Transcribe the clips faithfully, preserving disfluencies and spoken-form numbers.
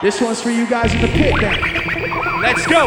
This one's for you guys in the pit then. Let's go!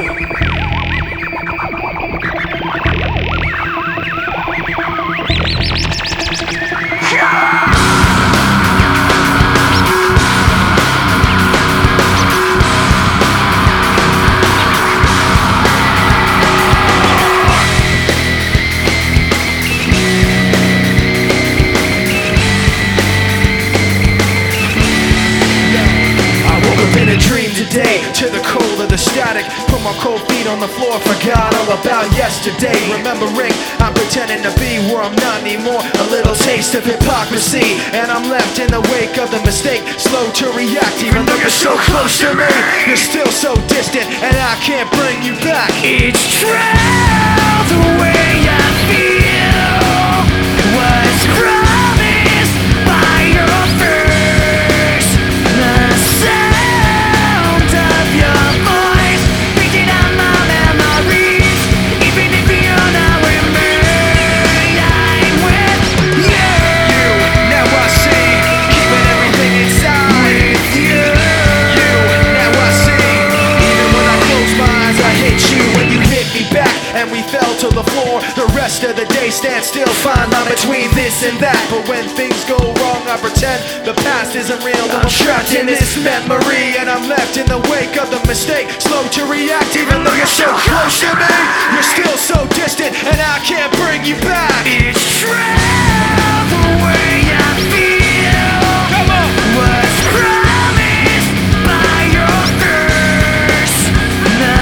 Today, to the cold of the static, put my cold feet on the floor, forgot all about yesterday. Remembering, I'm pretending to be where I'm not anymore. A little taste of hypocrisy, and I'm left in the wake of the mistake, slow to react. Even though you're so close to me, you're still so distant, and I can't bring you back. It's true, the way I feel was promised by your face. The sound of your voice picking up my memories. Even if you're not with me, I'm with you. You, now I see, keeping everything inside. With you. You, now I see, even when I close my eyes, I hit you when you hit me back, and we fell to the floor. The rest of the day stand still, fine line between this and that. But when things go wrong, I pretend the past isn't real. I'm trapped in this memory, and I'm left in the wake of the mistake, slow to react. Even though you're so close to me, you're still so distant, and I can't bring you back. It's true, the way I feel was promised by your face. The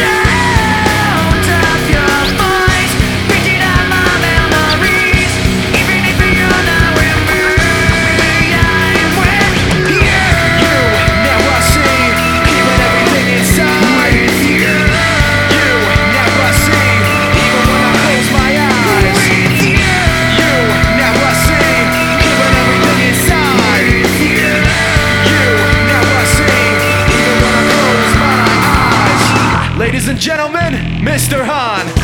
sound of your voice picking up my memories. Even if you're not with me, I'm with you. You, now I see, keeping everything inside. With you. You, now I see, even when I close my eyes. With you. You, now I see, keeping everything inside. With you. You, now I see, even when I close my eyes. Ladies and gentlemen, Mister Han.